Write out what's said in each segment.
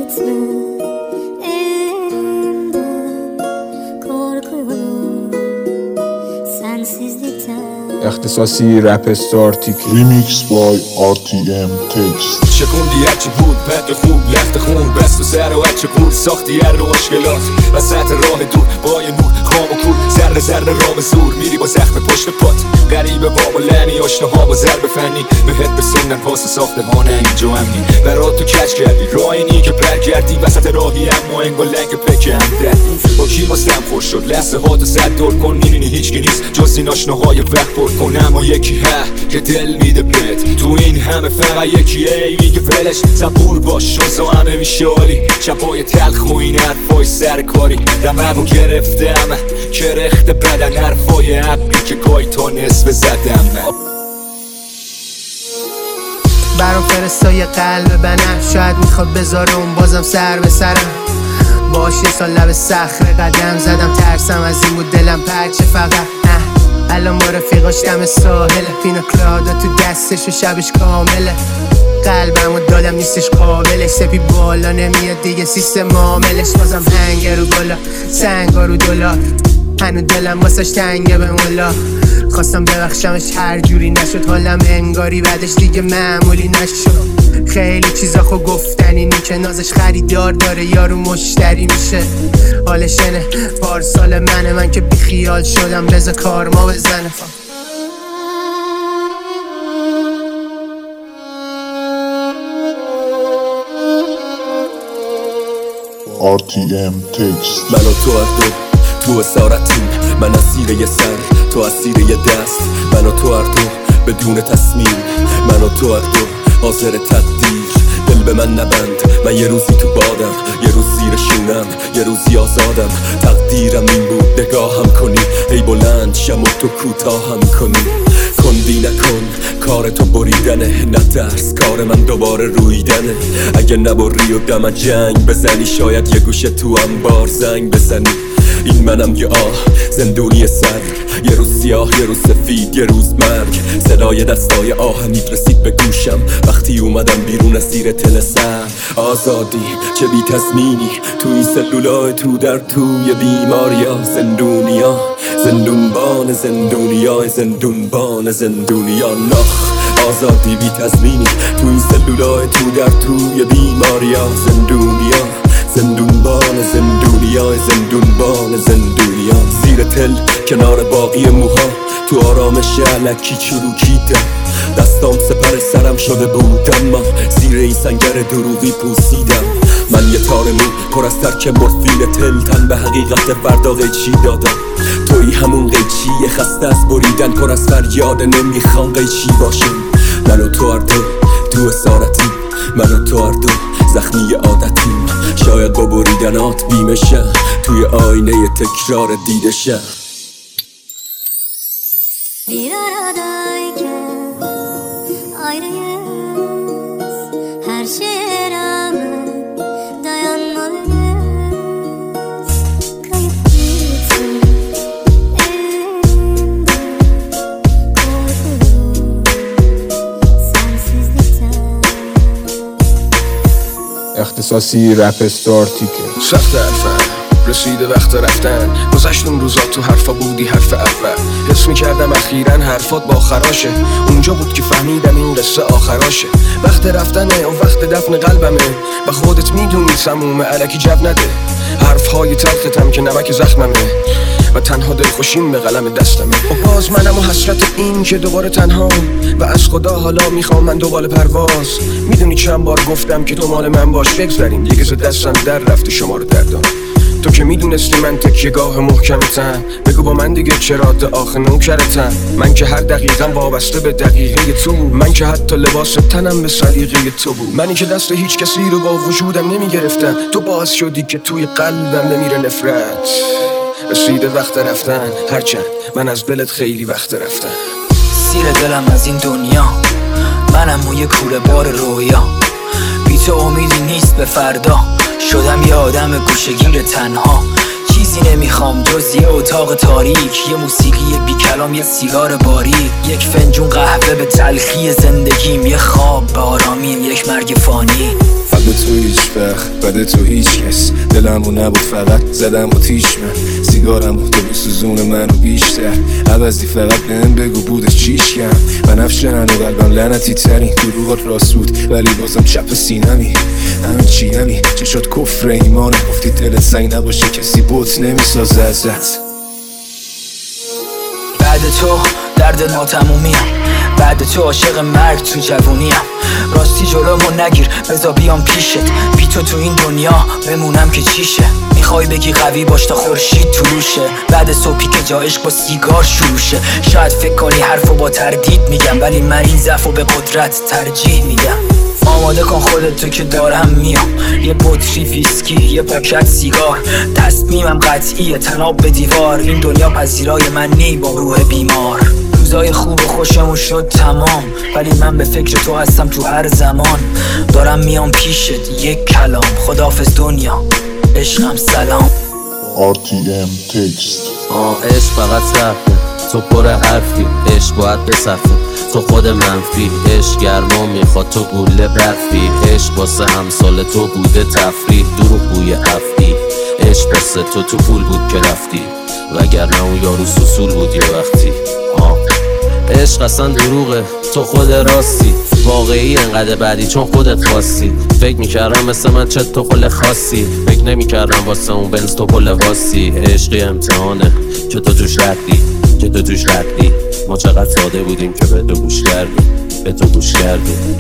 etme elimden, korkuyorum sensizlikten. اختصاصی رپ استارتیک Remix by RTM Text. شکوندی هرچی بود پد خوب لخت خون بست و سر و هرچی بود ساختی هر رو مشکلات وسط راه دور با یه نور خام و کور ذره ذره رام زور میری با زخم پشت پات غریبه بابا لعنی آشناها با ضرب فنی بهت بسندن پاس ساختمان اینجا امنی برات تو کج کردی راه اینی که برگردی وسط راهی اما انگار لنگ پکه هم دردی با کی واسم خوش شد لحظه ها تو صد دور کن میبینی هیچکی نیست جز این آشناهای وقت پر کن اما یکی که دل میده بهت تو این همه فقط یکیه میگه ولش صبور باش شوزا همه میشه عالی شبای تلخ و این حرفای سرکاری دممو گرفتم کرخت بدن حرفای عبی که گای تا نصف زدم برام فرستای قلب بنفش شاید میخواد بذاره اون بازم سر به سرم باش یه سال لب صخره قدم زدم ترسم از این بود دلم پرچه فقط الان با رفیقاش دم ساحله پینا کلادا تو دستش و شبش کامله قلبمو دادم نیستش قابلش سپی بالا نمیاد دیگه سیستم عاملش بازم هنگه رو گلا سنگا رو دلار هنو دلم واسش تنگه به مولا خواستم ببخشمش هر جوری نشد حالم انگاری بعدش دیگه معمولی نشد خیلی چیزا خو گفتنی نی که نازش خریدار داره یارو مشتری میشه حالش اینه پارسال من که بیخیال شدم بذار کارما بزنه RTM Text. من و تو هر دو تو اسارتیم من اسیر یه سر تو اسیر یه دست من و تو هر دو بدون تصمیم من و تو هر دو حاضر تقدیر دل به من نبند من یه روزی تو بادم یه روز زیر شونم یه روزی آزادم تقدیرم این بود نگاهم کنی ای بلند شم و تو کوتاهم کنی کندی نکن کار تو بریدنه نترس کار من دوباره رویدنه اگه نبری و دم جنگ بزنی شاید یه گوشه تو انبار زنگ بزنی این منم یه زندونی سر یه روز سیاه یه روز سفید یه روز مرگ صدای دستای آهنیت رسید به گوشم وقتی اومدم بیرون از زیر تل سر آزادی چه بی تضمینی تو این سلولای تو در توی بیماریا زندونیا زندونبان زندونیا زندونبان زندونیا نخ آزادی بی تضمینی تو این سلولای تو در توی بیماریا زندونیا زندونبان زندونیا زندونبان زندونیا زیر تل کنار باقی موها تو آرامش علکی چروکیدم دستام سپر سرم شده بود اما زیر این سنگر دروغی پوسیدم من یه تار مو پر از ترک مورفین تل تن به حقیقت فردا قیچی دادم توی همون قیچی خسته از بریدن پر از فریاد نمیخوان قیچی باشم من و تو هر دو تو اسارتیم من و تو هر دو زخمی عادتیم شاید با بریدنات بیمه شم توی آینه تکرار دیده شم Bir aradayken ayrıyız her şeye rağmen dayanmalıyız kayıp gitsin elimden korkuyorum sensizlikten. اختصاصی رپ استارتیک سخت حرفم رسیده وقت رفتن گذشت اون روزا تو حرفا بودی حرف اول حس میکردم اخیراً حرفات با آخراشه اونجا بود که فهمیدم این قصه آخراشه وقت رفتنه و وقت دفن قلبمه و خودت میدونی سمومه الکی جب نده حرفهای تلختم که نمک زخممه و تنها دلخوشیم به قلم دستمه و باز منم و حسرت این که دوباره تنها و از خدا حالا میخوام من دوباره پرواز میدونی چند بار گفتم که تو مال من باش بگذریم دیگه ز دستم در رفتی شما رو دردان تو که میدونستی من تکیه‌گاه محکمتم بگو با من دیگه چرا آخ نوکرتم من که هر دقیقم وابسته به دقیقه تو من که حتی لباس تنم به سلیقه تو بود منی که دست هیچ کسی رو با وجودم نمیگرفتم تو باعث شدی که توی قلبم نمیره نفرت رسیده وقت رفتن هرچند من از دلت خیلی وقت رفتم سیر دلم از این دنیا منم و یه کوله بار رویا بی تو امیدی نیست به فردا شدم یه آدم گوشه‌گیر تنها چیزی نمیخوام جز یه اتاق تاریک یه موسیقی بی کلام یه سیگار باریک یک فنجون قهوه به تلخی زندگیم یه خواب به آرامیم یک مرگ فانی فقط به تو هیچ وقت بده تو هیچ کس دلمو نبود فقط زدم با تیش من سیگارم تو بسوزون منو بیشتر عوضی فقط بهم بگو بودش چیش کم بنفشه هنو قلبم لعنتی ترین دروغات راست بود ولی بازم چپ سینمی همین چی همی چشات کفر ایمانه گفتی دلت سنگ نباشه کسی بوت نمیسازه ازت بعد تو درد ناتمومیم بعد تو عاشق مرگ تو جوونیم راستی جلومو نگیر بذار بیام پیشت بی تو این دنیا بمونم که چیشه میخوای بگی قوی باش تا خورشید طلوشه بعد صبحی که جا عشق با سیگار شروشه شاید فکر کنی حرفو با تردید میگم ولی من این ضعفو به قدرت ترجیح میدم آماده کن خودت تو که دارم میام یه بطری ویسکی یه پاکت سیگار تصمیمم قطعیه تناب به دیوار این دنیا پذیرای من نی با روح بیمار روزای خوب و خوشمون شد تمام ولی من به فکر تو هستم تو هر زمان دارم میام پیشت یک کلام خداحافظ دنیا عشقم سلام RTM Text. عشق فقط صرفه تو پر حرفی عشق باید بصفه تو خود منفی عشق گرما میخواد تو گوله برفی عشق واسه همسال تو بوده تفریح دروغ بوی افتی عشق واسه تو پول بود که رفتی وگرنه اون یارو سوسول بود یه وقتی عشق اصلا دروغه تو خود راستی واقعی انقدر بعدی چون خودت خواستی فکر میکردم مثل من چه تو خل خاصی فکر نمیکردم واسه اون بنز تو پل واسی عشقی امتحانه که تو توش ردی ما چقدر ساده بودیم که به تو گوش کردیم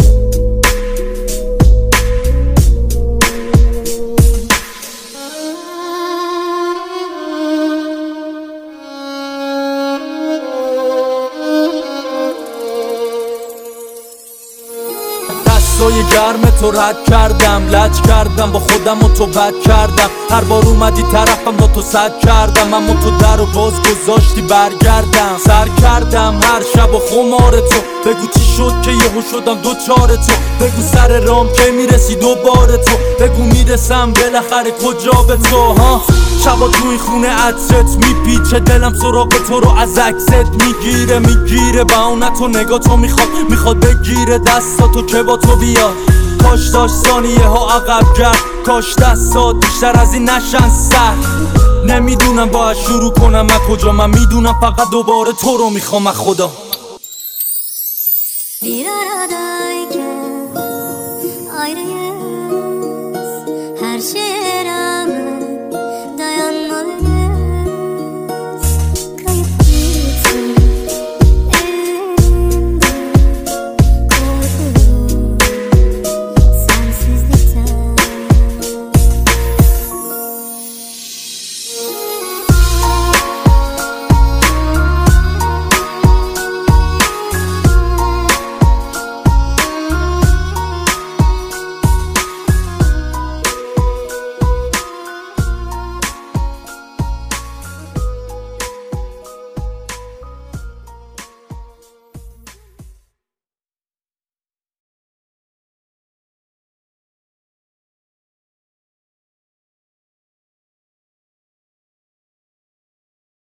دستای گرم تو رد کردم لج کردم با خودم و تو بد کردم هر بار اومدی طرفم با تو صد کردم اما تو در و باز گذاشتی برگردم سر کردم هر شب و خمار تو بگو چی شد که یهو شدم دوچار تو بگو سر رام که میرسی دوباره تو بگو میرسم بالاخره کجا به تو ها شبا توی خونه عطرت میپیچه دلم سراغ تو رو از عکست میگیره بهانت و نگاه تو میخواد بگیره دستاتو که با تو بیاد کاش داشت ثانیه ها عقب گرد کاش دستات بیشتر از این نشن سر نمیدونم باید شروع کنم من کجا من میدونم فقط دوباره تو رو میخوام خدا بیرا